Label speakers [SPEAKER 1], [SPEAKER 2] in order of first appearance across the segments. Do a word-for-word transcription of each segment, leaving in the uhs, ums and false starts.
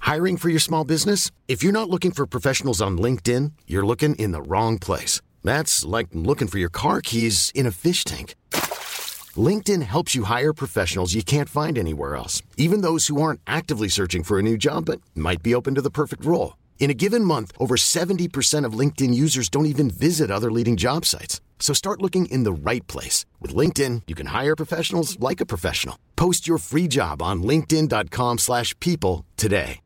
[SPEAKER 1] Hiring for your small business? If you're not looking for professionals on LinkedIn, you're looking in the wrong place. That's like looking for your car keys in a fish tank. LinkedIn helps you hire professionals you can't find anywhere else, even those who aren't actively searching for a new job but might be open to the perfect role. In a given month, over seventy percent of LinkedIn users don't even visit other leading job sites. So start looking in the right place. With LinkedIn, you can hire professionals like a professional. Post your free job on linkedin.com slash people today.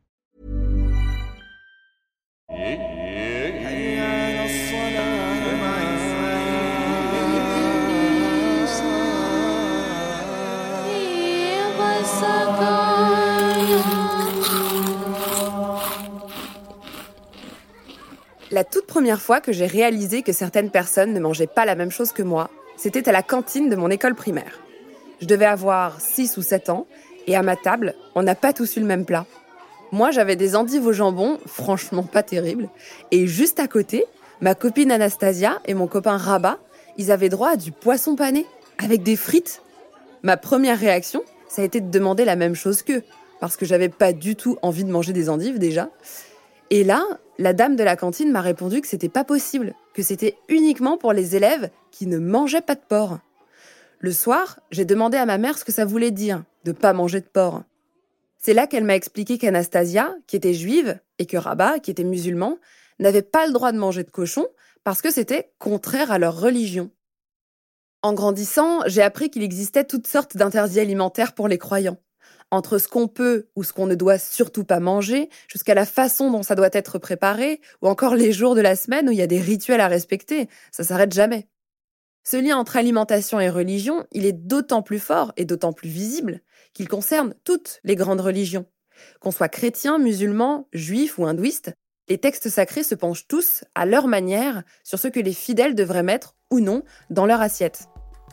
[SPEAKER 2] La toute première fois que j'ai réalisé que certaines personnes ne mangeaient pas la même chose que moi, c'était à la cantine de mon école primaire. Je devais avoir six ou sept ans, et à ma table, on n'a pas tous eu le même plat. Moi, j'avais des endives au jambon, franchement pas terribles, et juste à côté, ma copine Anastasia et mon copain Rabat, ils avaient droit à du poisson pané, avec des frites. Ma première réaction, ça a été de demander la même chose qu'eux, parce que j'avais pas du tout envie de manger des endives déjà. Et là, la dame de la cantine m'a répondu que c'était pas possible, que c'était uniquement pour les élèves qui ne mangeaient pas de porc. Le soir, j'ai demandé à ma mère ce que ça voulait dire, de pas manger de porc. C'est là qu'elle m'a expliqué qu'Anastasia, qui était juive, et que Rabat, qui était musulman, n'avaient pas le droit de manger de cochon parce que c'était contraire à leur religion. En grandissant, j'ai appris qu'il existait toutes sortes d'interdits alimentaires pour les croyants. Entre ce qu'on peut ou ce qu'on ne doit surtout pas manger, jusqu'à la façon dont ça doit être préparé, ou encore les jours de la semaine où il y a des rituels à respecter, ça s'arrête jamais. Ce lien entre alimentation et religion, il est d'autant plus fort et d'autant plus visible qu'il concerne toutes les grandes religions. Qu'on soit chrétien, musulman, juif ou hindouiste, les textes sacrés se penchent tous, à leur manière, sur ce que les fidèles devraient mettre ou non dans leur assiette.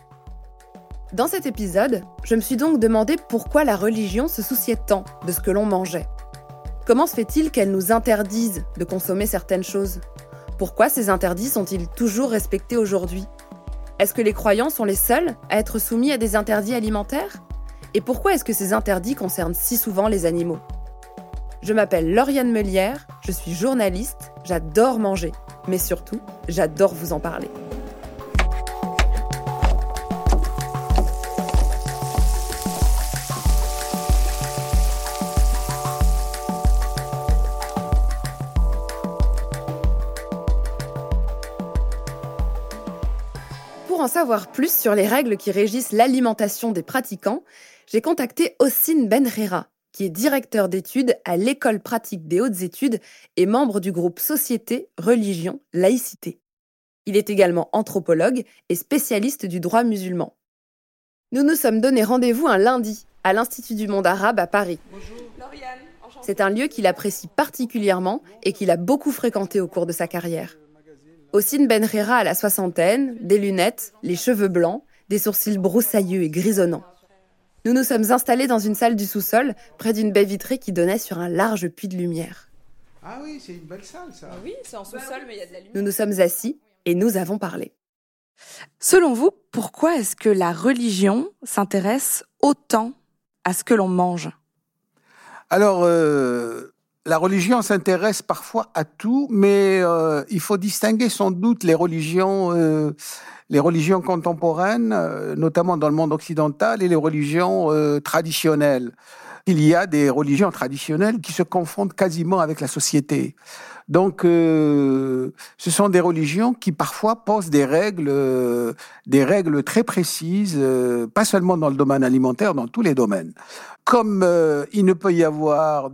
[SPEAKER 2] Dans cet épisode, je me suis donc demandé pourquoi la religion se souciait tant de ce que l'on mangeait. Comment se fait-il qu'elle nous interdise de consommer certaines choses ? Pourquoi ces interdits sont-ils toujours respectés aujourd'hui ? Est-ce que les croyants sont les seuls à être soumis à des interdits alimentaires ? Et pourquoi est-ce que ces interdits concernent si souvent les animaux ? Je m'appelle Lauriane Meulière, je suis journaliste, j'adore manger, mais surtout, j'adore vous en parler. Pour en savoir plus sur les règles qui régissent l'alimentation des pratiquants, j'ai contacté Hossein Benrera, qui est directeur d'études à l'École pratique des hautes études et membre du groupe Société, Religion, Laïcité. Il est également anthropologue et spécialiste du droit musulman. Nous nous sommes donné rendez-vous un lundi à l'Institut du monde arabe à Paris.
[SPEAKER 3] Bonjour. Lauriane, enchantée.
[SPEAKER 2] C'est un lieu qu'il apprécie particulièrement et qu'il a beaucoup fréquenté au cours de sa carrière. Hossein Benrera a la soixantaine, des lunettes, les cheveux blancs, des sourcils broussailleux et grisonnants. Nous nous sommes installés dans une salle du sous-sol, près d'une baie vitrée qui donnait sur un large puits de lumière.
[SPEAKER 4] Ah oui, c'est une belle salle, ça.
[SPEAKER 3] Oui, c'est en sous-sol, mais il y a de la lumière.
[SPEAKER 2] Nous nous sommes assis et nous avons parlé.
[SPEAKER 5] Selon vous, pourquoi est-ce que la religion s'intéresse autant à ce que l'on mange ?
[SPEAKER 4] Alors, euh, la religion s'intéresse parfois à tout, mais euh, il faut distinguer sans doute les religions, euh, les religions contemporaines, euh, notamment dans le monde occidental, et les religions euh, traditionnelles. Il y a des religions traditionnelles qui se confondent quasiment avec la société. Donc, euh, ce sont des religions qui parfois posent des règles, euh, des règles très précises, euh, pas seulement dans le domaine alimentaire, dans tous les domaines. Comme euh, il ne peut y avoir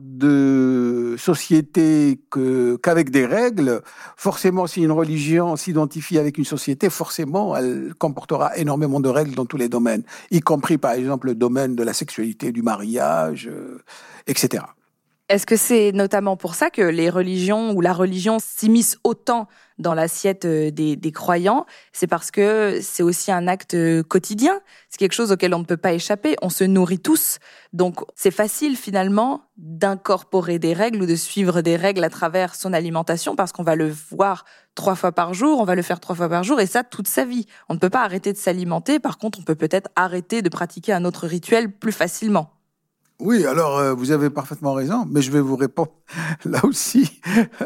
[SPEAKER 4] de société que, qu'avec des règles, forcément, si une religion s'identifie avec une société, forcément, elle comportera énormément de règles dans tous les domaines, y compris, par exemple, le domaine de la sexualité, du mariage, euh, et cetera.
[SPEAKER 5] Est-ce que c'est notamment pour ça que les religions ou la religion s'immisce autant dans l'assiette des, des croyants ? C'est parce que c'est aussi un acte quotidien, c'est quelque chose auquel on ne peut pas échapper, on se nourrit tous. Donc c'est facile finalement d'incorporer des règles ou de suivre des règles à travers son alimentation parce qu'on va le voir trois fois par jour, on va le faire trois fois par jour et ça toute sa vie. On ne peut pas arrêter de s'alimenter, par contre on peut peut-être arrêter de pratiquer un autre rituel plus facilement.
[SPEAKER 4] Oui, alors euh, vous avez parfaitement raison, mais je vais vous répondre là aussi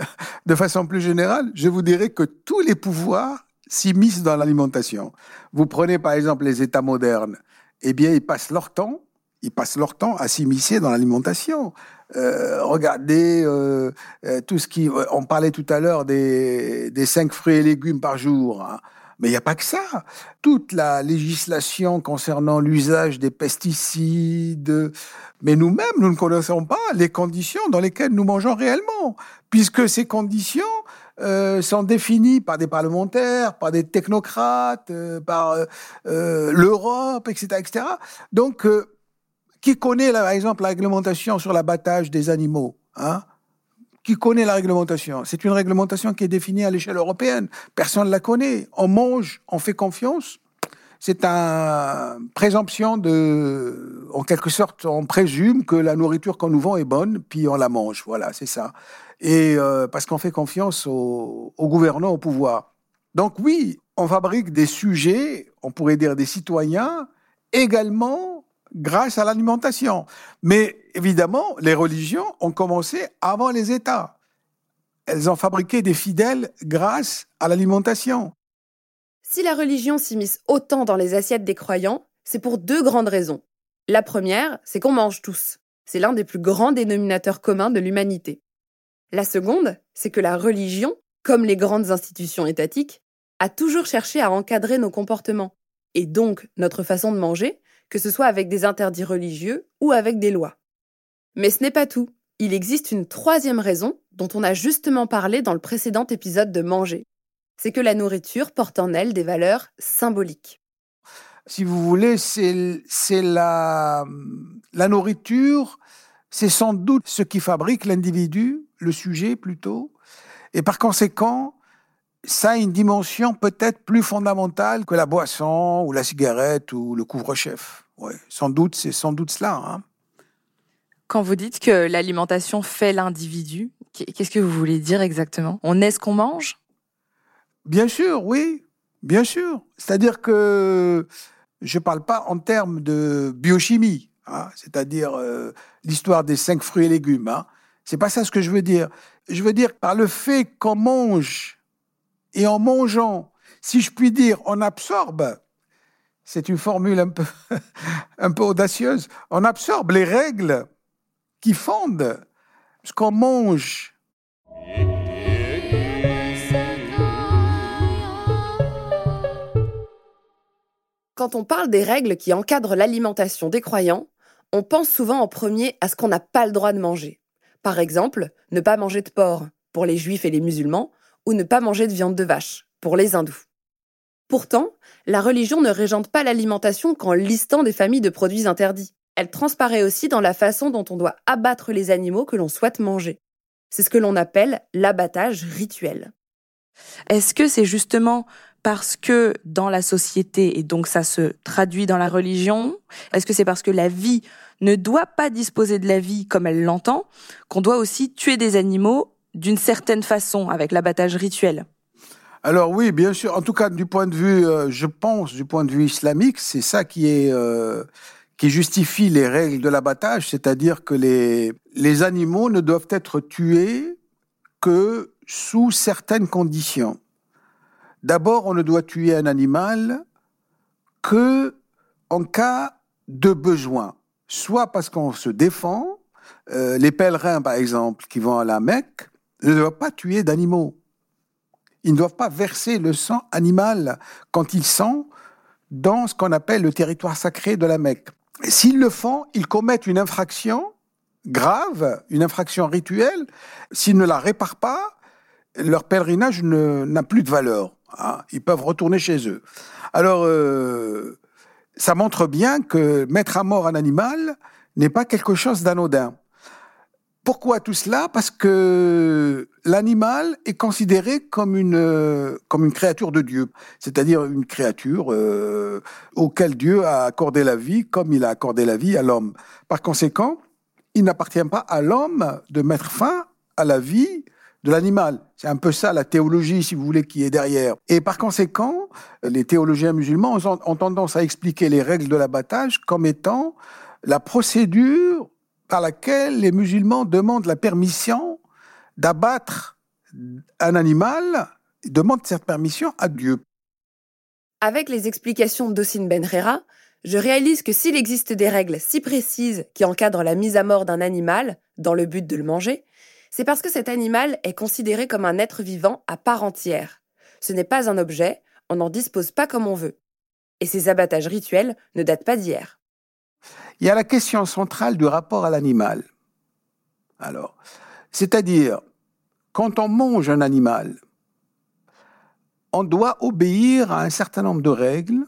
[SPEAKER 4] de façon plus générale. Je vous dirais que tous les pouvoirs s'immiscent dans l'alimentation. Vous prenez par exemple les États modernes, eh bien ils passent leur temps, ils passent leur temps à s'immiscer dans l'alimentation. Euh, regardez euh, euh, tout ce qui, on parlait tout à l'heure des des cinq fruits et légumes par jour. Hein. Mais il n'y a pas que ça. Toute la législation concernant l'usage des pesticides, mais nous-mêmes, nous ne connaissons pas les conditions dans lesquelles nous mangeons réellement, puisque ces conditions euh, sont définies par des parlementaires, par des technocrates, euh, par euh, l'Europe, et cetera, et cetera. Donc, euh, qui connaît, là, par exemple, la réglementation sur l'abattage des animaux, hein? Qui connaît la réglementation? C'est une réglementation qui est définie à l'échelle européenne. Personne ne la connaît. On mange, on fait confiance. C'est une présomption de... En quelque sorte, on présume que la nourriture qu'on nous vend est bonne, puis on la mange. Voilà, c'est ça. Et euh, parce qu'on fait confiance aux, aux gouvernants, au pouvoir. Donc oui, on fabrique des sujets, on pourrait dire des citoyens, également grâce à l'alimentation. Mais évidemment, les religions ont commencé avant les États. Elles ont fabriqué des fidèles grâce à l'alimentation.
[SPEAKER 2] Si la religion s'immisce autant dans les assiettes des croyants, c'est pour deux grandes raisons. La première, c'est qu'on mange tous. C'est l'un des plus grands dénominateurs communs de l'humanité. La seconde, c'est que la religion, comme les grandes institutions étatiques, a toujours cherché à encadrer nos comportements, et donc notre façon de manger, que ce soit avec des interdits religieux ou avec des lois. Mais ce n'est pas tout. Il existe une troisième raison dont on a justement parlé dans le précédent épisode de Manger. C'est que la nourriture porte en elle des valeurs symboliques.
[SPEAKER 4] Si vous voulez, c'est, c'est la, la nourriture, c'est sans doute ce qui fabrique l'individu, le sujet plutôt, et par conséquent, ça a une dimension peut-être plus fondamentale que la boisson ou la cigarette ou le couvre-chef. Ouais, sans doute, c'est sans doute cela. Hein.
[SPEAKER 5] Quand vous dites que l'alimentation fait l'individu, qu'est-ce que vous voulez dire exactement? On est ce qu'on mange?
[SPEAKER 4] Bien sûr, oui, bien sûr. C'est-à-dire que je ne parle pas en termes de biochimie, hein, c'est-à-dire euh, l'histoire des cinq fruits et légumes. Hein. C'est pas ça ce que je veux dire. Je veux dire par le fait qu'on mange et en mangeant, si je puis dire, on absorbe. C'est une formule un peu, un peu audacieuse. On absorbe les règles qui fondent ce qu'on mange.
[SPEAKER 2] Quand on parle des règles qui encadrent l'alimentation des croyants, on pense souvent en premier à ce qu'on n'a pas le droit de manger. Par exemple, ne pas manger de porc pour les juifs et les musulmans, ou ne pas manger de viande de vache pour les hindous. Pourtant, la religion ne régente pas l'alimentation qu'en listant des familles de produits interdits. Elle transparaît aussi dans la façon dont on doit abattre les animaux que l'on souhaite manger. C'est ce que l'on appelle l'abattage rituel.
[SPEAKER 5] Est-ce que c'est justement parce que dans la société, et donc ça se traduit dans la religion, est-ce que c'est parce que la vie ne doit pas disposer de la vie comme elle l'entend, qu'on doit aussi tuer des animaux d'une certaine façon, avec l'abattage rituel?
[SPEAKER 4] Alors oui, bien sûr. En tout cas, du point de vue, euh, je pense, du point de vue islamique, c'est ça qui est euh, qui justifie les règles de l'abattage, c'est-à-dire que les les animaux ne doivent être tués que sous certaines conditions. D'abord, on ne doit tuer un animal que en cas de besoin, soit parce qu'on se défend. Euh, les pèlerins, par exemple, qui vont à la Mecque, ne doivent pas tuer d'animaux. Ils ne doivent pas verser le sang animal quand ils sont dans ce qu'on appelle le territoire sacré de la Mecque. S'ils le font, ils commettent une infraction grave, une infraction rituelle. S'ils ne la réparent pas, leur pèlerinage ne, n'a plus de valeur. Hein. Ils peuvent retourner chez eux. Alors, euh, ça montre bien que mettre à mort un animal n'est pas quelque chose d'anodin. Pourquoi tout cela? Parce que l'animal est considéré comme une, comme une créature de Dieu, c'est-à-dire une créature euh, auquel Dieu a accordé la vie comme il a accordé la vie à l'homme. Par conséquent, il n'appartient pas à l'homme de mettre fin à la vie de l'animal. C'est un peu ça la théologie, si vous voulez, qui est derrière. Et par conséquent, les théologiens musulmans ont, ont tendance à expliquer les règles de l'abattage comme étant la procédure par laquelle les musulmans demandent la permission d'abattre un animal, ils demandent cette permission à Dieu.
[SPEAKER 2] Avec les explications d'Hossein Benrera, je réalise que s'il existe des règles si précises qui encadrent la mise à mort d'un animal dans le but de le manger, c'est parce que cet animal est considéré comme un être vivant à part entière. Ce n'est pas un objet, on n'en dispose pas comme on veut. Et ces abattages rituels ne datent pas d'hier.
[SPEAKER 4] Il y a la question centrale du rapport à l'animal. Alors, c'est-à-dire, quand on mange un animal, on doit obéir à un certain nombre de règles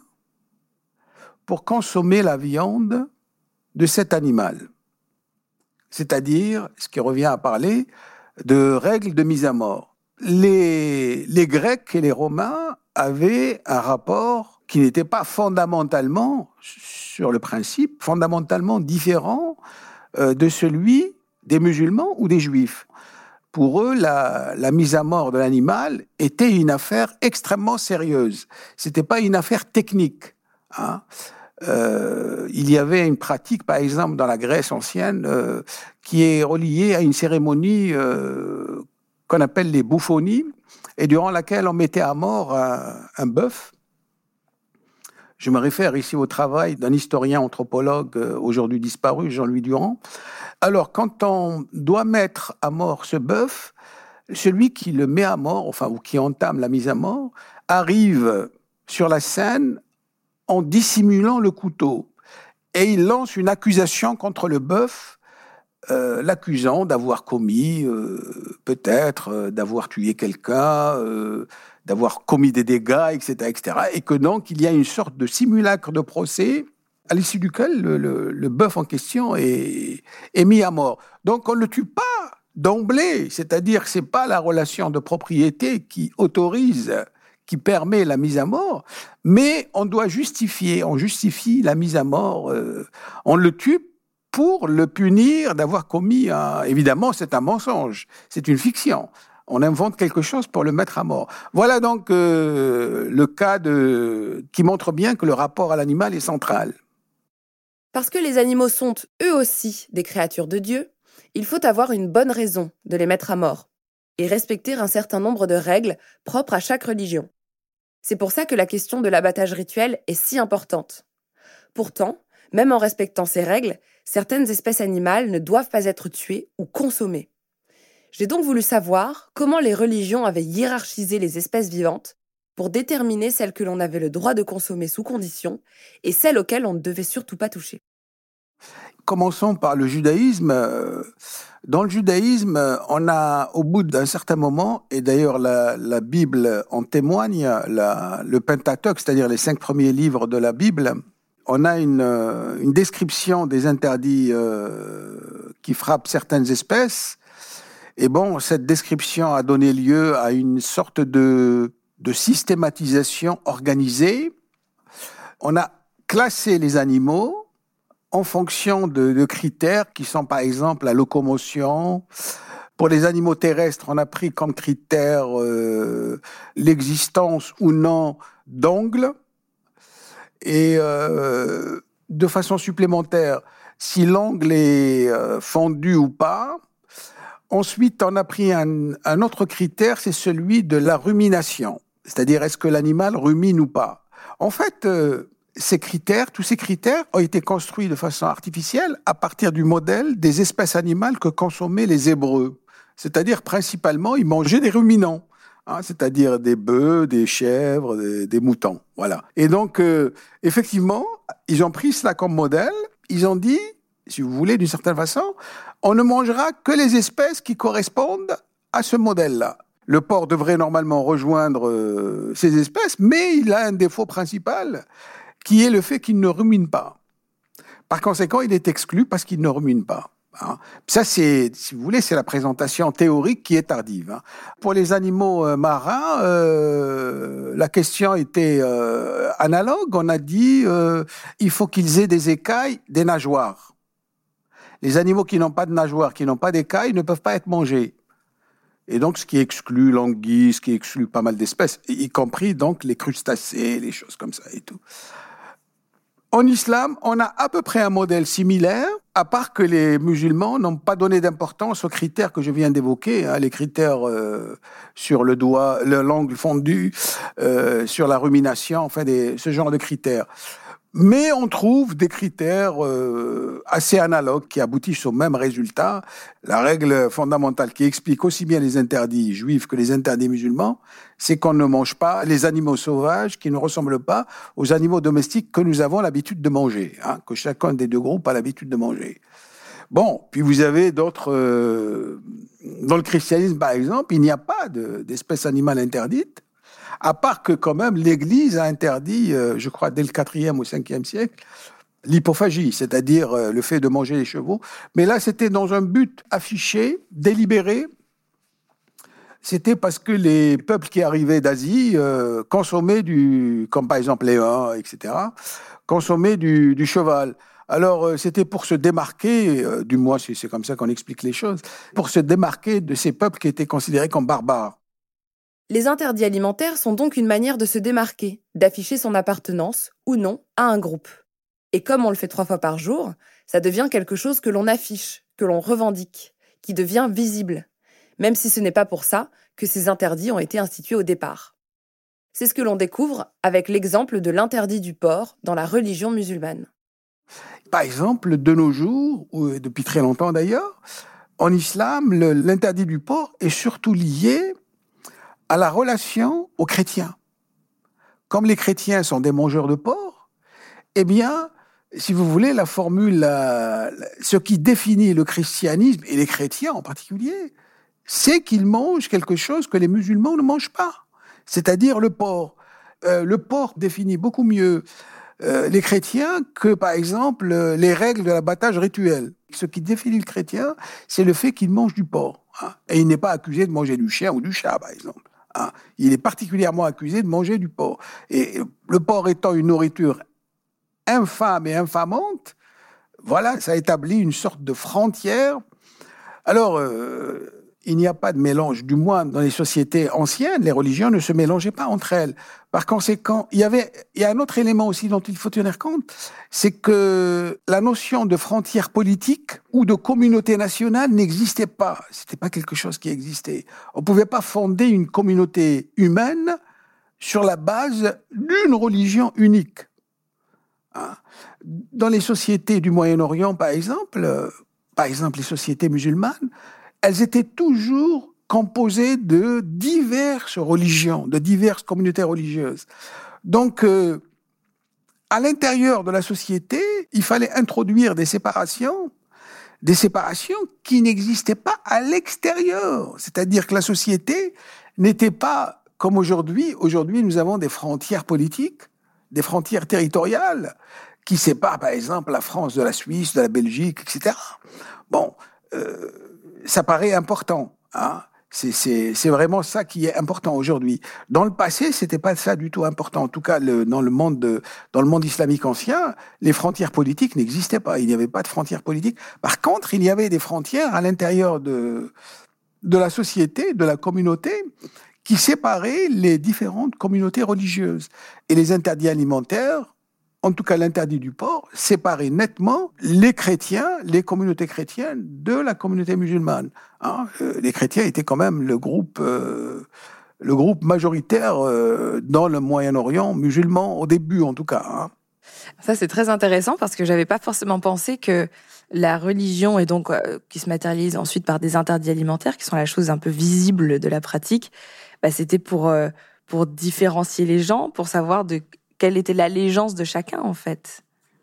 [SPEAKER 4] pour consommer la viande de cet animal. C'est-à-dire, ce qui revient à parler de règles de mise à mort. Les, les Grecs et les Romains avaient un rapport qui n'était pas fondamentalement, sur le principe, fondamentalement différent euh, de celui des musulmans ou des juifs. Pour eux, la, la mise à mort de l'animal était une affaire extrêmement sérieuse. C'était pas une affaire technique. Hein. Euh, il y avait une pratique, par exemple, dans la Grèce ancienne, euh, qui est reliée à une cérémonie euh, qu'on appelle les bouffonies, et durant laquelle on mettait à mort un, un bœuf. Je me réfère ici au travail d'un historien anthropologue euh, aujourd'hui disparu, Jean-Louis Durand. Alors, quand on doit mettre à mort ce bœuf, celui qui le met à mort, enfin, ou qui entame la mise à mort, arrive sur la scène en dissimulant le couteau. Et il lance une accusation contre le bœuf, euh, l'accusant d'avoir commis, euh, peut-être, euh, d'avoir tué quelqu'un, euh, d'avoir commis des dégâts, et cetera, et cetera. Et que donc, il y a une sorte de simulacre de procès à l'issue duquel le, le, le bœuf en question est, est mis à mort. Donc, on ne le tue pas d'emblée, c'est-à-dire que ce n'est pas la relation de propriété qui autorise, qui permet la mise à mort, mais on doit justifier, on justifie la mise à mort, euh, on le tue pour le punir d'avoir commis un... Évidemment, c'est un mensonge, c'est une fiction. On invente quelque chose pour le mettre à mort. Voilà donc euh, le cas de... qui montre bien que le rapport à l'animal est central.
[SPEAKER 2] Parce que les animaux sont, eux aussi, des créatures de Dieu, il faut avoir une bonne raison de les mettre à mort et respecter un certain nombre de règles propres à chaque religion. C'est pour ça que la question de l'abattage rituel est si importante. Pourtant, même en respectant ces règles, certaines espèces animales ne doivent pas être tuées ou consommées. J'ai donc voulu savoir comment les religions avaient hiérarchisé les espèces vivantes pour déterminer celles que l'on avait le droit de consommer sous condition et celles auxquelles on ne devait surtout pas toucher.
[SPEAKER 4] Commençons par le judaïsme. Dans le judaïsme, on a, au bout d'un certain moment, et d'ailleurs la, la Bible en témoigne, la, le Pentateuque, c'est-à-dire les cinq premiers livres de la Bible, on a une, une description des interdits euh, qui frappent certaines espèces. Et bon, cette description a donné lieu à une sorte de, de systématisation organisée. On a classé les animaux en fonction de, de critères qui sont par exemple la locomotion. Pour les animaux terrestres, on a pris comme critère euh, l'existence ou non d'ongles. Et euh, de façon supplémentaire, si l'ongle est euh, fendu ou pas. Ensuite, on a pris un, un autre critère, c'est celui de la rumination. C'est-à-dire, est-ce que l'animal rumine ou pas? En fait, euh, ces critères, tous ces critères ont été construits de façon artificielle à partir du modèle des espèces animales que consommaient les Hébreux. C'est-à-dire, principalement, ils mangeaient des ruminants, hein, c'est-à-dire des bœufs, des chèvres, des, des moutons. Voilà. Et donc, euh, effectivement, ils ont pris cela comme modèle. Ils ont dit, si vous voulez, d'une certaine façon, on ne mangera que les espèces qui correspondent à ce modèle-là. Le porc devrait normalement rejoindre euh, ces espèces, mais il a un défaut principal, qui est le fait qu'il ne rumine pas. Par conséquent, il est exclu parce qu'il ne rumine pas. Hein. Ça, c'est, si vous voulez, c'est la présentation théorique qui est tardive. Hein. Pour les animaux euh, marins, euh, la question était euh, analogue. On a dit euh, il faut qu'ils aient des écailles, des nageoires. Les animaux qui n'ont pas de nageoires, qui n'ont pas d'écailles, ne peuvent pas être mangés. Et donc, ce qui exclut l'anguille, ce qui exclut pas mal d'espèces, y compris donc les crustacés, les choses comme ça et tout. En islam, on a à peu près un modèle similaire, à part que les musulmans n'ont pas donné d'importance aux critères que je viens d'évoquer, hein, les critères euh, sur le doigt, le, l'angle fondu, euh, sur la rumination, enfin des, ce genre de critères. Mais on trouve des critères euh, assez analogues qui aboutissent au même résultat. La règle fondamentale qui explique aussi bien les interdits juifs que les interdits musulmans, c'est qu'on ne mange pas les animaux sauvages qui ne ressemblent pas aux animaux domestiques que nous avons l'habitude de manger, hein, que chacun des deux groupes a l'habitude de manger. Bon, puis vous avez d'autres... Euh, dans le christianisme, par exemple, il n'y a pas de, d'espèces animales interdites, à part que quand même l'Église a interdit, euh, je crois dès le quatrième ou cinquième siècle, l'hypophagie, c'est-à-dire euh, le fait de manger les chevaux. Mais là, c'était dans un but affiché, délibéré. C'était parce que les peuples qui arrivaient d'Asie euh, consommaient du, comme par exemple les Huns, et cetera, consommaient du, du cheval. Alors, euh, c'était pour se démarquer, euh, du moins c'est, c'est comme ça qu'on explique les choses, pour se démarquer de ces peuples qui étaient considérés comme barbares.
[SPEAKER 2] Les interdits alimentaires sont donc une manière de se démarquer, d'afficher son appartenance, ou non, à un groupe. Et comme on le fait trois fois par jour, ça devient quelque chose que l'on affiche, que l'on revendique, qui devient visible, même si ce n'est pas pour ça que ces interdits ont été institués au départ. C'est ce que l'on découvre avec l'exemple de l'interdit du porc dans la religion musulmane.
[SPEAKER 4] Par exemple, de nos jours, ou depuis très longtemps d'ailleurs, en islam, le, l'interdit du porc est surtout lié à la relation aux chrétiens. Comme les chrétiens sont des mangeurs de porc, eh bien, si vous voulez, la formule, la, la, ce qui définit le christianisme, et les chrétiens en particulier, c'est qu'ils mangent quelque chose que les musulmans ne mangent pas, c'est-à-dire le porc. Euh, le porc définit beaucoup mieux euh, les chrétiens que, par exemple, euh, les règles de l'abattage rituel. Ce qui définit le chrétien, c'est le fait qu'il mange du porc. Hein, et il n'est pas accusé de manger du chien ou du chat, par exemple. Hein, il est particulièrement accusé de manger du porc. Et le porc étant une nourriture infâme et infamante, voilà, ça établit une sorte de frontière. Alors, euh, il n'y a pas de mélange, du moins dans les sociétés anciennes, les religions ne se mélangeaient pas entre elles. Par conséquent, il y avait, il y a un autre élément aussi dont il faut tenir compte, c'est que la notion de frontière politique ou de communauté nationale n'existait pas. C'était pas quelque chose qui existait. On pouvait pas fonder une communauté humaine sur la base d'une religion unique. Hein? Dans les sociétés du Moyen-Orient, par exemple, euh, par exemple les sociétés musulmanes, elles étaient toujours composées de diverses religions, de diverses communautés religieuses. Donc, euh, à l'intérieur de la société, il fallait introduire des séparations, des séparations qui n'existaient pas à l'extérieur. C'est-à-dire que la société n'était pas comme aujourd'hui. Aujourd'hui, nous avons des frontières politiques, des frontières territoriales qui séparent, par exemple, la France de la Suisse, de la Belgique, et cetera. Bon, euh, ça paraît important, hein. C'est, c'est, c'est vraiment ça qui est important aujourd'hui. Dans le passé, c'était pas ça du tout important. En tout cas, le, dans le monde de, dans le monde islamique ancien, les frontières politiques n'existaient pas. Il n'y avait pas de frontières politiques. Par contre, il y avait des frontières à l'intérieur de, de la société, de la communauté, qui séparaient les différentes communautés religieuses. Et les interdits alimentaires, en tout cas l'interdit du porc, séparait nettement les chrétiens, les communautés chrétiennes de la communauté musulmane. Hein, euh, les chrétiens étaient quand même le groupe, euh, le groupe majoritaire euh, dans le Moyen-Orient musulman, au début en tout cas. Hein.
[SPEAKER 5] Ça, c'est très intéressant parce que j'avais pas forcément pensé que la religion, et donc euh, qui se matérialise ensuite par des interdits alimentaires, qui sont la chose un peu visible de la pratique, bah, c'était pour, euh, pour différencier les gens, pour savoir de quelle était l'allégeance de chacun, en fait.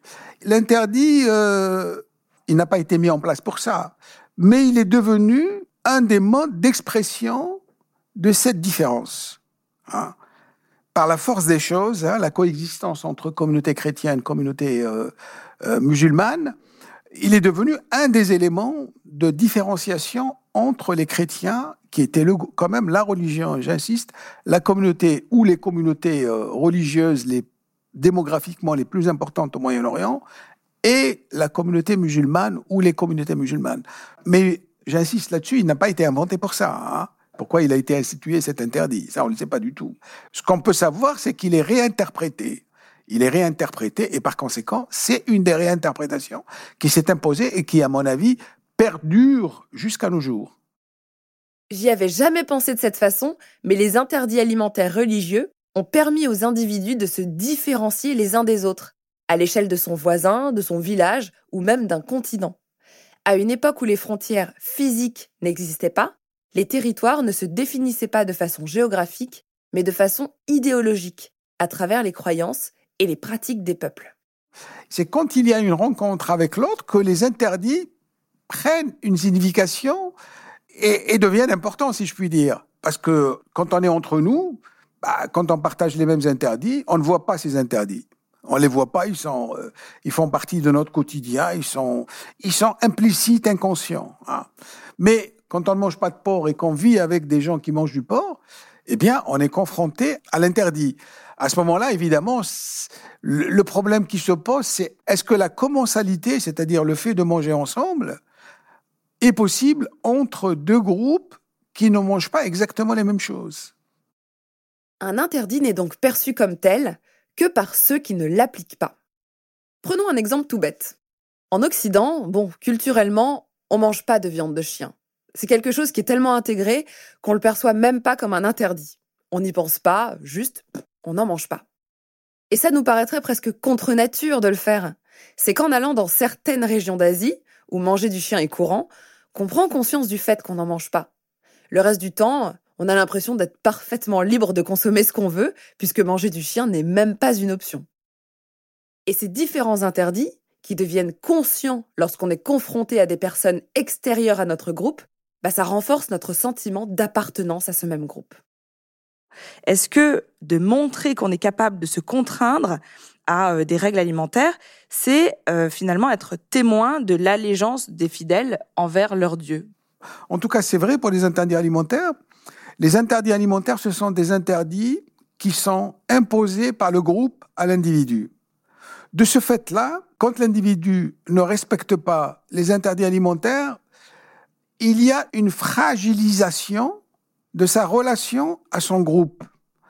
[SPEAKER 4] L'interdit, euh, il n'a pas été mis en place pour ça, mais il est devenu un des modes d'expression de cette différence. Hein. Par la force des choses, hein, la coexistence entre communauté chrétienne et communauté euh, euh, musulmane, il est devenu un des éléments de différenciation entre les chrétiens, qui étaient le, quand même la religion, j'insiste, la communauté ou les communautés euh, religieuses les, démographiquement les plus importantes au Moyen-Orient, et la communauté musulmane ou les communautés musulmanes. Mais j'insiste là-dessus, il n'a pas été inventé pour ça. Hein. Pourquoi il a été institué cet interdit? Ça, on ne le sait pas du tout. Ce qu'on peut savoir, c'est qu'il est réinterprété. il est réinterprété, et par conséquent, c'est une des réinterprétations qui s'est imposée et qui, à mon avis, perdure jusqu'à nos jours.
[SPEAKER 2] J'y avais jamais pensé de cette façon, mais les interdits alimentaires religieux ont permis aux individus de se différencier les uns des autres, à l'échelle de son voisin, de son village ou même d'un continent. À une époque où les frontières physiques n'existaient pas, les territoires ne se définissaient pas de façon géographique, mais de façon idéologique, à travers les croyances et les pratiques des peuples.
[SPEAKER 4] C'est quand il y a une rencontre avec l'autre que les interdits prennent une signification et, et deviennent importants, si je puis dire. Parce que quand on est entre nous, bah, quand on partage les mêmes interdits, on ne voit pas ces interdits. On les voit pas, ils sont, euh, ils font partie de notre quotidien, ils sont, ils sont implicites, inconscients. Hein. Mais quand on ne mange pas de porc et qu'on vit avec des gens qui mangent du porc, eh bien, on est confronté à l'interdit. À ce moment-là, évidemment, le problème qui se pose, c'est est-ce que la commensalité, c'est-à-dire le fait de manger ensemble, est possible entre deux groupes qui ne mangent pas exactement les mêmes choses?
[SPEAKER 2] Un interdit n'est donc perçu comme tel que par ceux qui ne l'appliquent pas. Prenons un exemple tout bête. En Occident, bon, culturellement, on mange pas de viande de chien. C'est quelque chose qui est tellement intégré qu'on le perçoit même pas comme un interdit. On n'y pense pas, juste, on n'en mange pas. Et ça nous paraîtrait presque contre nature de le faire. C'est qu'en allant dans certaines régions d'Asie, où manger du chien est courant, qu'on prend conscience du fait qu'on n'en mange pas. Le reste du temps, on a l'impression d'être parfaitement libre de consommer ce qu'on veut, puisque manger du chien n'est même pas une option. Et ces différents interdits, qui deviennent conscients lorsqu'on est confronté à des personnes extérieures à notre groupe, bah ça renforce notre sentiment d'appartenance à ce même groupe.
[SPEAKER 5] Est-ce que de montrer qu'on est capable de se contraindre à euh, des règles alimentaires, c'est euh, finalement être témoin de l'allégeance des fidèles envers leur Dieu?
[SPEAKER 4] En tout cas, c'est vrai pour les interdits alimentaires. Les interdits alimentaires, ce sont des interdits qui sont imposés par le groupe à l'individu. De ce fait-là, quand l'individu ne respecte pas les interdits alimentaires, il y a une fragilisation de sa relation à son groupe.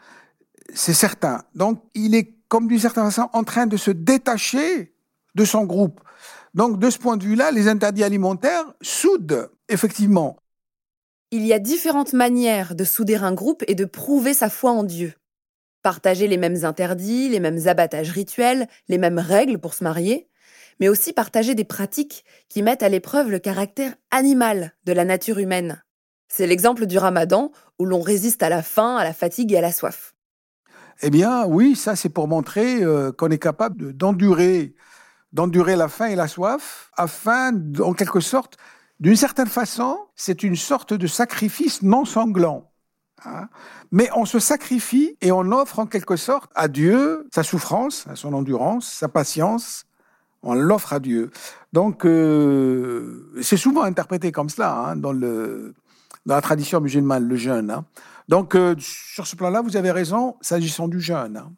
[SPEAKER 4] C'est certain. Donc, il est, comme d'une certaine façon, en train de se détacher de son groupe. Donc, de ce point de vue-là, les interdits alimentaires soudent, effectivement.
[SPEAKER 2] Il y a différentes manières de souder un groupe et de prouver sa foi en Dieu. Partager les mêmes interdits, les mêmes abattages rituels, les mêmes règles pour se marier, mais aussi partager des pratiques qui mettent à l'épreuve le caractère animal de la nature humaine. C'est l'exemple du ramadan, où l'on résiste à la faim, à la fatigue et à la soif.
[SPEAKER 4] Eh bien, oui, ça c'est pour montrer euh, qu'on est capable de, d'endurer, d'endurer la faim et la soif, afin, en quelque sorte, d'une certaine façon, c'est une sorte de sacrifice non sanglant. Hein. Mais on se sacrifie et on offre en quelque sorte à Dieu sa souffrance, son endurance, sa patience. On l'offre à Dieu. Donc, euh, c'est souvent interprété comme cela hein, dans, le, dans la tradition musulmane, le jeûne. Hein. Donc, euh, sur ce plan-là, vous avez raison, s'agissant du jeûne. Hein.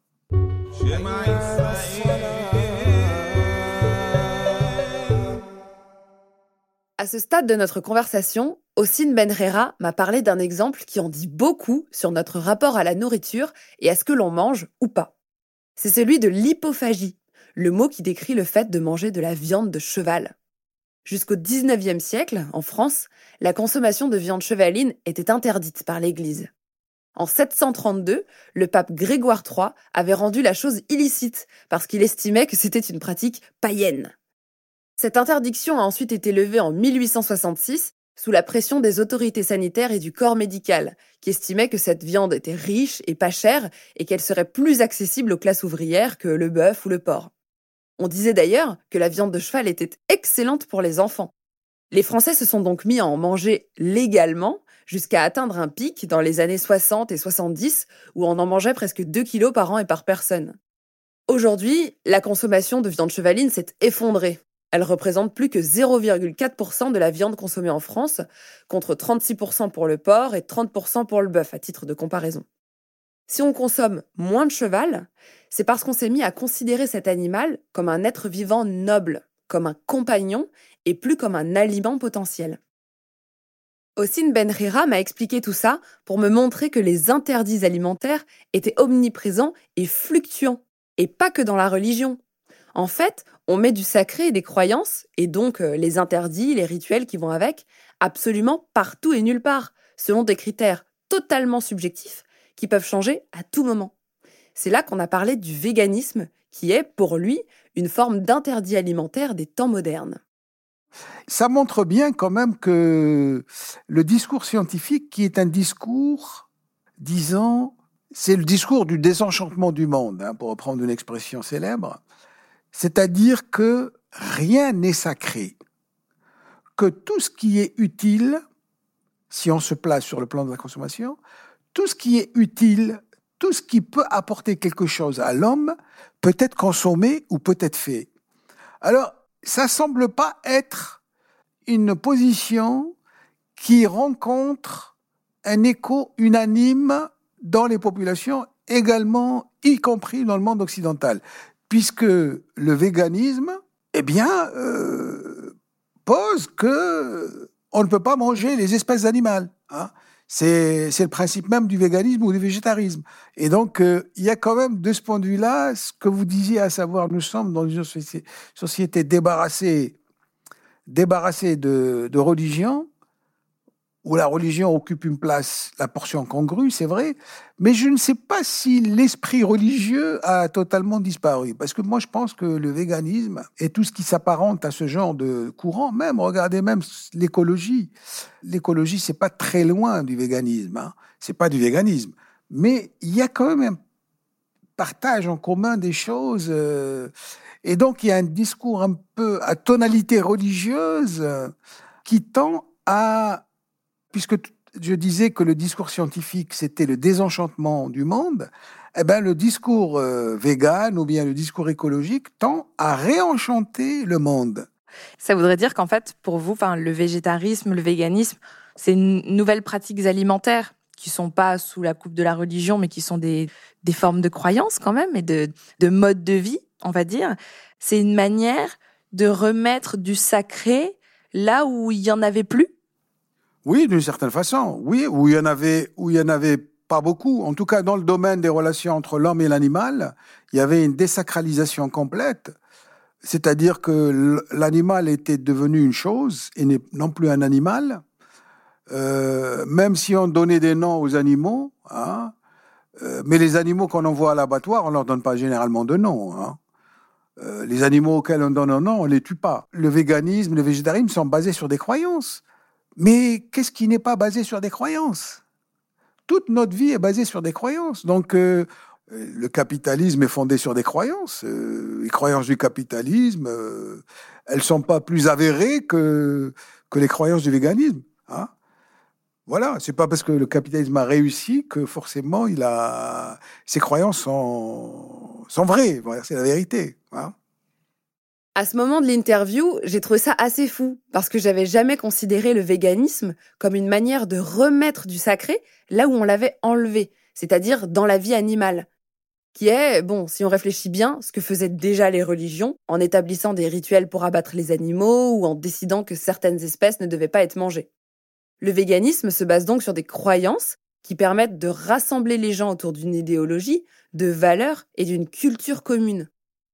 [SPEAKER 2] À ce stade de notre conversation, Hossein Benrera m'a parlé d'un exemple qui en dit beaucoup sur notre rapport à la nourriture et à ce que l'on mange ou pas. C'est celui de l'hypophagie, le mot qui décrit le fait de manger de la viande de cheval. Jusqu'au dix-neuvième siècle, en France, la consommation de viande chevaline était interdite par l'Église. En sept cent trente-deux, le pape Grégoire trois avait rendu la chose illicite parce qu'il estimait que c'était une pratique païenne. Cette interdiction a ensuite été levée en mille huit cent soixante-six sous la pression des autorités sanitaires et du corps médical, qui estimaient que cette viande était riche et pas chère et qu'elle serait plus accessible aux classes ouvrières que le bœuf ou le porc. On disait d'ailleurs que la viande de cheval était excellente pour les enfants. Les Français se sont donc mis à en manger légalement jusqu'à atteindre un pic dans les années soixante et soixante-dix où on en mangeait presque deux kilos par an et par personne. Aujourd'hui, la consommation de viande chevaline s'est effondrée. Elle représente plus que zéro virgule quatre pour cent de la viande consommée en France, contre trente-six pour cent pour le porc et trente pour cent pour le bœuf, à titre de comparaison. Si on consomme moins de cheval, c'est parce qu'on s'est mis à considérer cet animal comme un être vivant noble, comme un compagnon et plus comme un aliment potentiel. Hossein Benrera m'a expliqué tout ça pour me montrer que les interdits alimentaires étaient omniprésents et fluctuants, Et pas que dans la religion. En fait, on met du sacré et des croyances, et donc euh, les interdits, les rituels qui vont avec, absolument partout et nulle part, selon des critères totalement subjectifs qui peuvent changer à tout moment. C'est là qu'on a parlé du véganisme, qui est, pour lui, une forme d'interdit alimentaire des temps modernes.
[SPEAKER 4] Ça montre bien quand même que le discours scientifique, qui est un discours, disons, c'est le discours du désenchantement du monde, hein, pour reprendre une expression célèbre, c'est-à-dire que rien n'est sacré, que tout ce qui est utile, si on se place sur le plan de la consommation, tout ce qui est utile, tout ce qui peut apporter quelque chose à l'homme, peut être consommé ou peut être fait. Alors, ça semble pas être une position qui rencontre un écho unanime dans les populations, également, y compris dans le monde occidental, puisque le véganisme, eh bien, euh, pose que on ne peut pas manger les espèces animales. Hein. C'est, c'est le principe même du véganisme ou du végétarisme. Et donc, euh, il y a quand même, de ce point de vue-là, ce que vous disiez, à savoir, nous sommes dans une société débarrassée, débarrassée de, de religion, où la religion occupe une place, la portion congrue, c'est vrai, mais je ne sais pas si l'esprit religieux a totalement disparu. Parce que moi, je pense que le véganisme et tout ce qui s'apparente à ce genre de courant, même, regardez même l'écologie. L'écologie, c'est pas très loin du véganisme, hein. C'est pas du véganisme. Mais il y a quand même un partage en commun des choses. Euh, et donc, il y a un discours un peu à tonalité religieuse euh, qui tend à... Puisque je disais que le discours scientifique, c'était le désenchantement du monde, eh ben, le discours euh, vegan ou bien le discours écologique tend à réenchanter le monde.
[SPEAKER 5] Ça voudrait dire qu'en fait, pour vous, enfin, le végétarisme, le véganisme, c'est une nouvelles pratiques alimentaires qui sont pas sous la coupe de la religion, mais qui sont des, des formes de croyances quand même et de, de mode de vie, on va dire. C'est une manière de remettre du sacré là où il y en avait plus.
[SPEAKER 4] Oui, d'une certaine façon. Oui, où il y en avait, où il y en avait pas beaucoup. En tout cas, dans le domaine des relations entre l'homme et l'animal, il y avait une désacralisation complète. C'est-à-dire que l'animal était devenu une chose et n'est non plus un animal. Euh, même si on donnait des noms aux animaux, hein, euh, mais les animaux qu'on envoie à l'abattoir, on leur donne pas généralement de nom. Hein. Euh, les animaux auxquels on donne un nom, on les tue pas. Le véganisme, le végétarisme sont basés sur des croyances. Mais qu'est-ce qui n'est pas basé sur des croyances ? Toute notre vie est basée sur des croyances. Donc, euh, le capitalisme est fondé sur des croyances. Euh, les croyances du capitalisme, euh, elles ne sont pas plus avérées que, que les croyances du véganisme. Hein ? Voilà, c'est pas parce que le capitalisme a réussi que forcément il a... ses croyances sont, sont vraies. Voilà, c'est la vérité. Hein ?
[SPEAKER 2] À ce moment de l'interview, j'ai trouvé ça assez fou, parce que j'avais jamais considéré le véganisme comme une manière de remettre du sacré là où on l'avait enlevé, c'est-à-dire dans la vie animale. Qui est, bon, si on réfléchit bien, ce que faisaient déjà les religions, en établissant des rituels pour abattre les animaux ou en décidant que certaines espèces ne devaient pas être mangées. Le véganisme se base donc sur des croyances qui permettent de rassembler les gens autour d'une idéologie, de valeurs et d'une culture commune.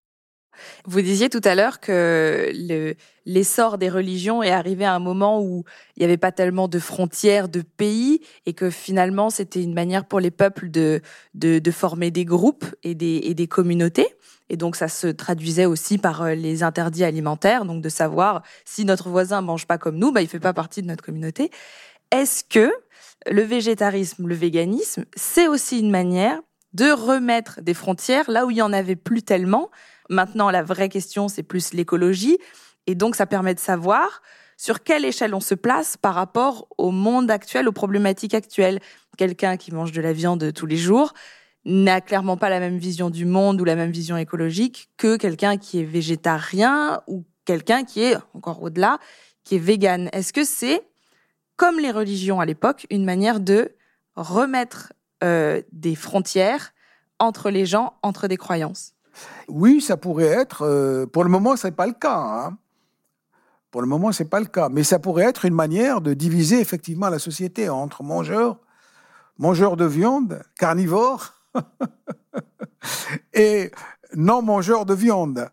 [SPEAKER 5] Vous disiez tout à l'heure que le, l'essor des religions est arrivé à un moment où il n'y avait pas tellement de frontières, de pays, et que finalement c'était une manière pour les peuples de, de, de former des groupes et des, et des communautés. Et donc ça se traduisait aussi par les interdits alimentaires, donc de savoir si notre voisin mange pas comme nous, bah il fait pas partie de notre communauté. Est-ce que le végétarisme, le véganisme, c'est aussi une manière de remettre des frontières là où il y en avait plus tellement? Maintenant, la vraie question, c'est plus l'écologie. Et donc, ça permet de savoir sur quelle échelle on se place par rapport au monde actuel, aux problématiques actuelles. Quelqu'un qui mange de la viande tous les jours n'a clairement pas la même vision du monde ou la même vision écologique que quelqu'un qui est végétarien ou quelqu'un qui est, encore au-delà, qui est vegan. Est-ce que c'est, comme les religions à l'époque, une manière de remettre euh, des frontières entre les gens, entre des croyances ?
[SPEAKER 4] Oui, ça pourrait être. Euh, pour le moment, c'est pas le cas. Hein. Pour le moment, c'est pas le cas. Mais ça pourrait être une manière de diviser effectivement la société entre mangeurs, mangeurs de viande, carnivores, et non-mangeurs de viande.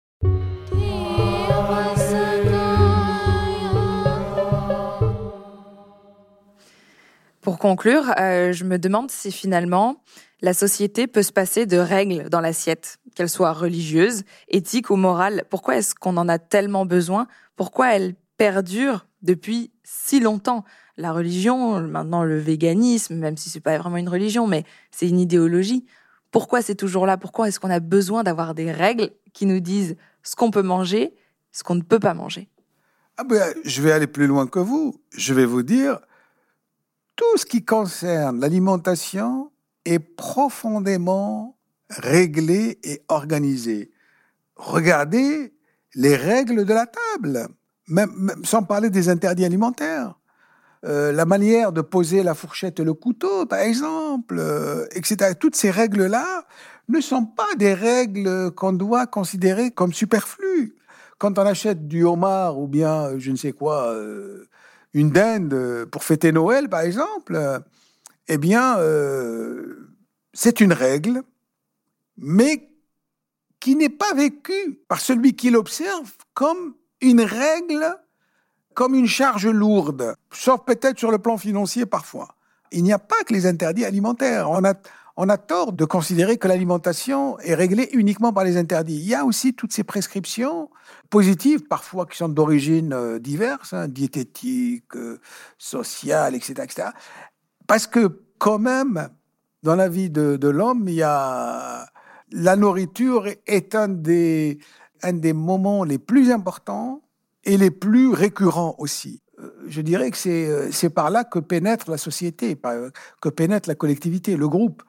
[SPEAKER 5] Pour conclure, euh, je me demande si finalement la société peut se passer de règles dans l'assiette, qu'elles soient religieuses, éthiques ou morales. Pourquoi est-ce qu'on en a tellement besoin ? Pourquoi elles perdurent depuis si longtemps ? La religion, maintenant le véganisme, même si c'est pas vraiment une religion, mais c'est une idéologie. Pourquoi c'est toujours là ? Pourquoi est-ce qu'on a besoin d'avoir des règles qui nous disent ce qu'on peut manger, ce qu'on ne peut pas manger ?
[SPEAKER 4] Ah ben, je vais aller plus loin que vous. Je vais vous dire, tout ce qui concerne l'alimentation est profondément réglé et organisé. Regardez les règles de la table, même, même sans parler des interdits alimentaires. Euh, la manière de poser la fourchette et le couteau, par exemple, euh, et cetera. Toutes ces règles-là ne sont pas des règles qu'on doit considérer comme superflues. Quand on achète du homard ou bien, je ne sais quoi, euh, une dinde pour fêter Noël, par exemple, euh, eh bien, euh, c'est une règle, mais qui n'est pas vécue par celui qui l'observe comme une règle, comme une charge lourde, sauf peut-être sur le plan financier parfois. Il n'y a pas que les interdits alimentaires. On a, on a tort de considérer que l'alimentation est réglée uniquement par les interdits. Il y a aussi toutes ces prescriptions positives, parfois qui sont d'origine euh, diverse, hein, diététiques, euh, sociales, et cetera, et cetera. Parce que quand même, dans la vie de, de l'homme, il y a la nourriture est un des, un des moments les plus importants et les plus récurrents aussi. Je dirais que c'est, c'est par là que pénètre la société, que pénètre la collectivité, le groupe.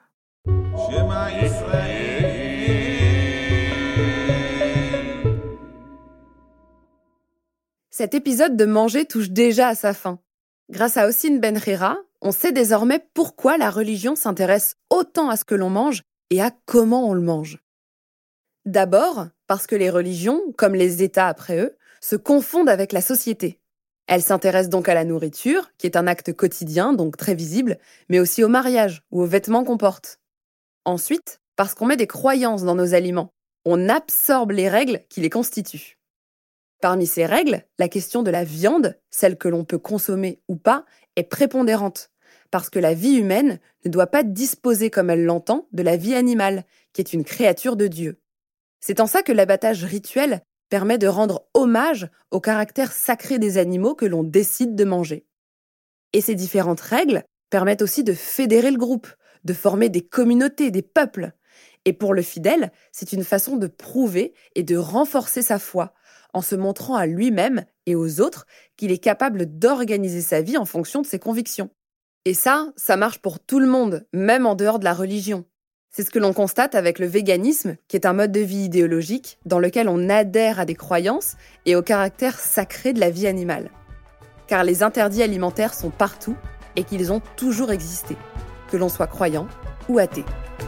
[SPEAKER 2] Cet épisode de Manger touche déjà à sa fin. Grâce à Hossein Benrira, on sait désormais pourquoi la religion s'intéresse autant à ce que l'on mange et à comment on le mange. D'abord, parce que les religions, comme les États après eux, se confondent avec la société. Elles s'intéressent donc à la nourriture, qui est un acte quotidien, donc très visible, mais aussi au mariage ou aux vêtements qu'on porte. Ensuite, parce qu'on met des croyances dans nos aliments. On absorbe les règles qui les constituent. Parmi ces règles, la question de la viande, celle que l'on peut consommer ou pas, est prépondérante, parce que la vie humaine ne doit pas disposer comme elle l'entend de la vie animale, qui est une créature de Dieu. C'est en ça que l'abattage rituel permet de rendre hommage au caractère sacré des animaux que l'on décide de manger. Et ces différentes règles permettent aussi de fédérer le groupe, de former des communautés, des peuples. Et pour le fidèle, c'est une façon de prouver et de renforcer sa foi, en se montrant à lui-même et aux autres qu'il est capable d'organiser sa vie en fonction de ses convictions. Et ça, ça marche pour tout le monde, même en dehors de la religion. C'est ce que l'on constate avec le véganisme, qui est un mode de vie idéologique dans lequel on adhère à des croyances et au caractère sacré de la vie animale. Car les interdits alimentaires sont partout et qu'ils ont toujours existé, que l'on soit croyant ou athée.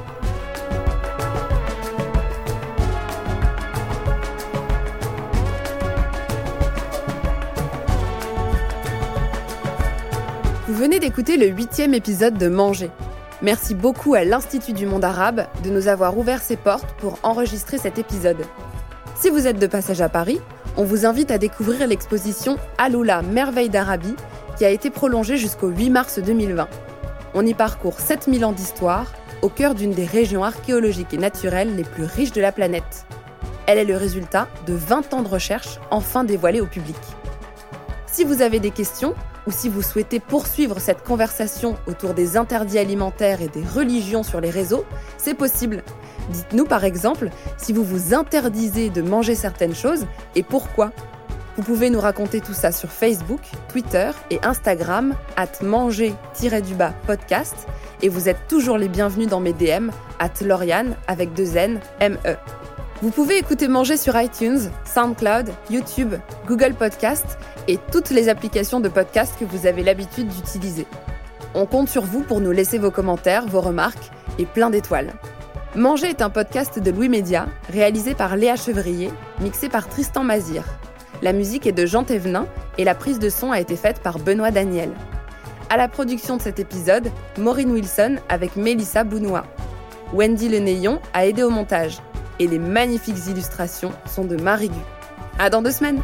[SPEAKER 2] Vous venez d'écouter le huitième épisode de Manger. Merci beaucoup à l'Institut du Monde Arabe de nous avoir ouvert ses portes pour enregistrer cet épisode. Si vous êtes de passage à Paris, on vous invite à découvrir l'exposition Aloula, Merveille d'Arabie, qui a été prolongée jusqu'au huit mars deux mille vingt. On y parcourt sept mille ans d'histoire, au cœur d'une des régions archéologiques et naturelles les plus riches de la planète. Elle est le résultat de vingt ans de recherche enfin dévoilés au public. Si vous avez des questions, ou si vous souhaitez poursuivre cette conversation autour des interdits alimentaires et des religions sur les réseaux, c'est possible. Dites-nous par exemple si vous vous interdisez de manger certaines choses et pourquoi. Vous pouvez nous raconter tout ça sur Facebook, Twitter et Instagram arobase manger-du-bas podcast et vous êtes toujours les bienvenus dans mes D M arobase Lauriane avec deux N, M E. Vous pouvez écouter Manger sur iTunes, SoundCloud, YouTube, Google Podcast et toutes les applications de podcast que vous avez l'habitude d'utiliser. On compte sur vous pour nous laisser vos commentaires, vos remarques et plein d'étoiles. Manger est un podcast de Louis Média, réalisé par Léa Chevrier, mixé par Tristan Mazir. La musique est de Jean Thévenin et la prise de son a été faite par Benoît Daniel. À la production de cet épisode, Maureen Wilson avec Mélissa Bounoua. Wendy Lenéillon a aidé au montage. Et les magnifiques illustrations sont de Marie Gu. À dans deux semaines!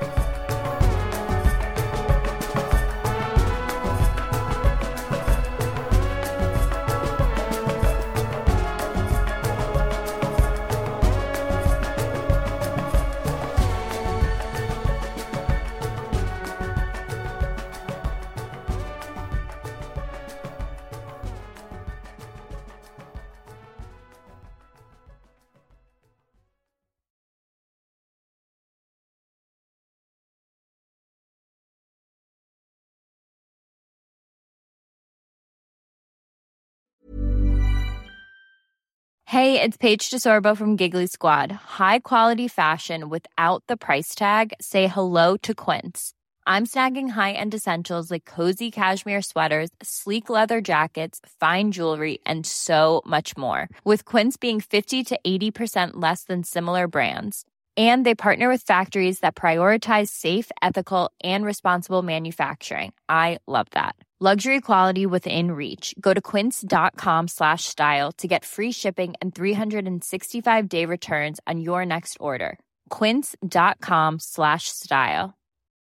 [SPEAKER 6] Hey, it's Paige DeSorbo from Giggly Squad. High quality fashion without the price tag. Say hello to Quince. I'm snagging high-end essentials like cozy cashmere sweaters, sleek leather jackets, fine jewelry, and so much more. With Quince being fifty to eighty percent less than similar brands. And they partner with factories that prioritize safe, ethical, and responsible manufacturing. I love that. Luxury quality within reach. Go to quince.com slash style to get free shipping and three sixty-five day returns on your next order. Quince.com slash style.